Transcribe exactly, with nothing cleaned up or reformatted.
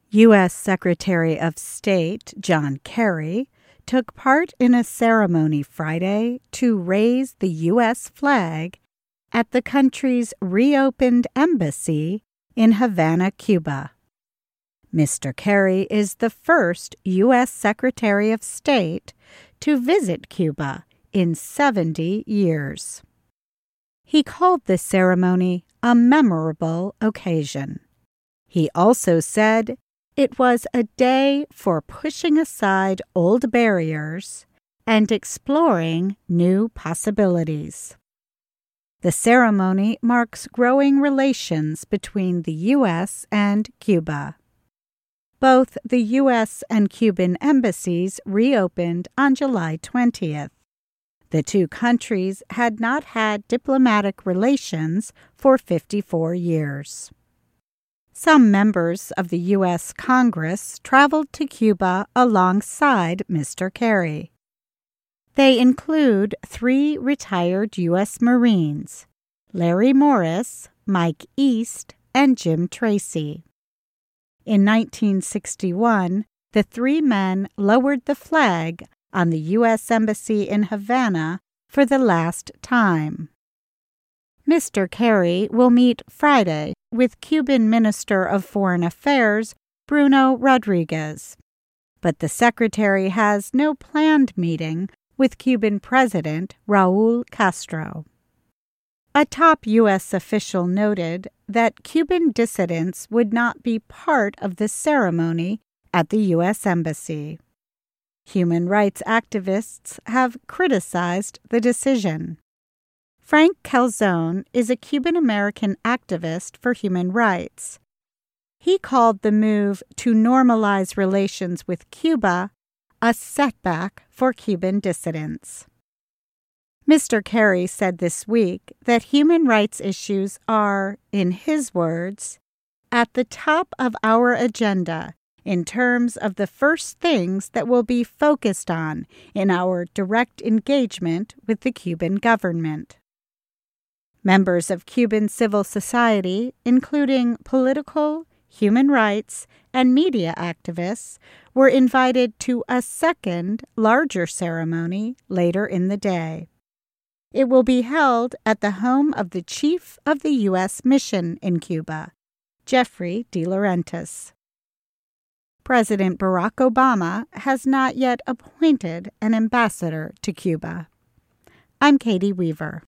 U S Secretary of State John Kerry took part in a ceremony Friday to raise the U S flag at the country's reopened embassy in Havana, Cuba. Mister Kerry is the first U S Secretary of State to visit Cuba in seventy years. He called the ceremony a memorable occasion. He also said it was a day for pushing aside old barriers and exploring new possibilities. The ceremony marks growing relations between the U S and Cuba. Both the U S and Cuban embassies reopened on July twentieth. The two countries had not had diplomatic relations for fifty-four years. Some members of the U S Congress traveled to Cuba alongside Mister Kerry. They include three retired U S Marines, Larry Morris, Mike East, and Jim Tracy. In nineteen sixty-one, the three men lowered the flag on the U S Embassy in Havana for the last time. Mister Kerry will meet Friday with Cuban Minister of Foreign Affairs Bruno Rodriguez, but the secretary has no planned meeting with Cuban President Raul Castro. A top U S official noted that Cuban dissidents would not be part of the ceremony at the U S Embassy. Human rights activists have criticized the decision. Frank Calzone is a Cuban-American activist for human rights. He called the move to normalize relations with Cuba a setback for Cuban dissidents. Mister Kerry said this week that human rights issues are, in his words, at the top of our agenda in terms of the first things that will be focused on in our direct engagement with the Cuban government. Members of Cuban civil society, including political, human rights, and media activists, were invited to a second, larger ceremony later in the day. It will be held at the home of the chief of the U S mission in Cuba, Jeffrey De Laurentiis. President Barack Obama has not yet appointed an ambassador to Cuba. I'm Katie Weaver.